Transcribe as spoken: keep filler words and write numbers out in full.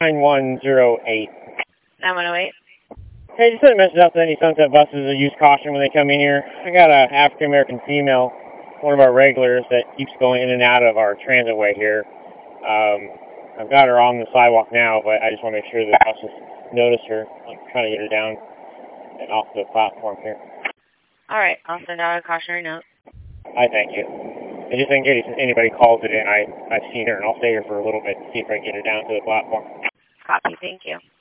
nine one zero eight. nine one zero eight. Hey, just send a message out to any Sunset buses to use caution when they come in here. I got an African-American female, one of our regulars, that keeps going in and out of our transitway here. Um, I've got her on the sidewalk now, but I just want to make sure the buses notice her. I'm trying to get her down and off the platform here. All right, I'll send out a cautionary note. I thank you. And just in case anybody calls it in, I, I've seen her, and I'll stay here for a little bit to see if I can get her down to the platform. Copy, thank you.